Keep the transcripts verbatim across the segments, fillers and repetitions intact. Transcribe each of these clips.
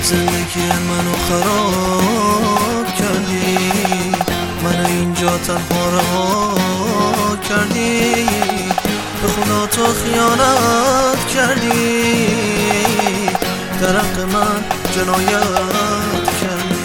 زندگی منو خراب کردی، منو اینجا تنها رها کردی، به خدا تو خیانت کردی، در حق من جنایت کردی.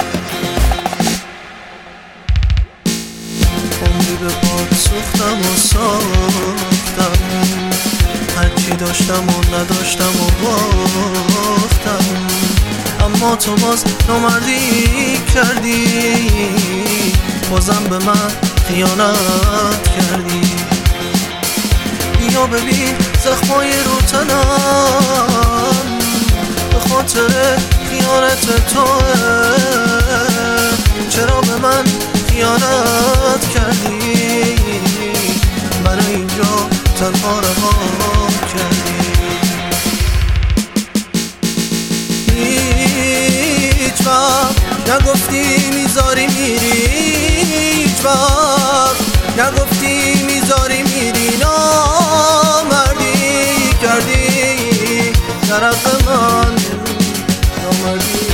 عمری به پات سوختم و ساختم، هرچی داشتم و نداشتم و باختم، اما تو باز نامردی کردی، بازم به من خیانت کردی. بیا ببین زخمای رو تنم به خاطر خیانت توه، چرا به من خیانت کردی، منو اینجا تنها رها کردی. هیچ وقت نگفتی میذاری میری، هیچ وقت نگفتی میذاری میری، نامردی کردی، در حق من نامردی کردی.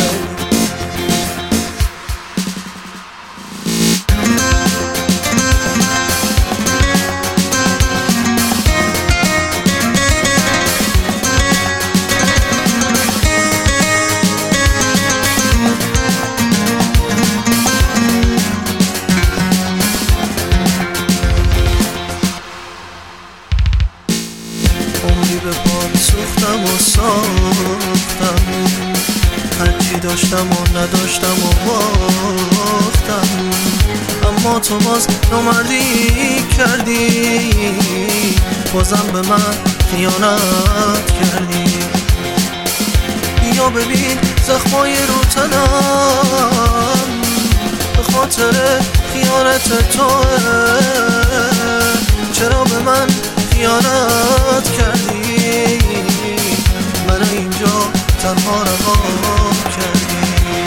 عمری به پات سوختم و ساختم، هرچی داشتم و نداشتم و باختم، اما تو باز نامردی کردی، بازم به من خیانت کردی. بیا ببین زخمای رو تنم به خاطر خیانت توه، چرا به من خیانت کردی، منو اینجا تنها رها کردی.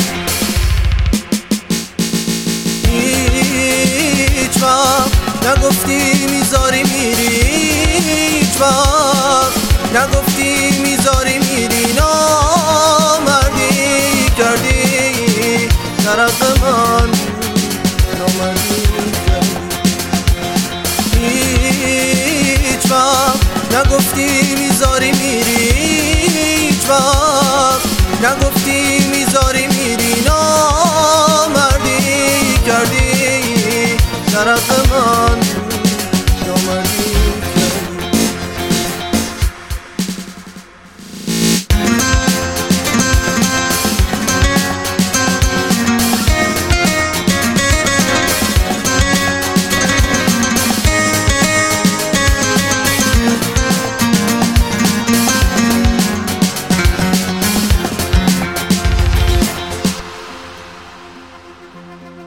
هیچ وقت نگفتی میذاری میری، هیچ وقت نگفتی میذاری میری، نامردی کردی، در حق من نامردی کردی. هیچ وقت نگفتی میذاری میری، هیچ وقت نگفتی میذاری میری، نامردی کردی، در حق من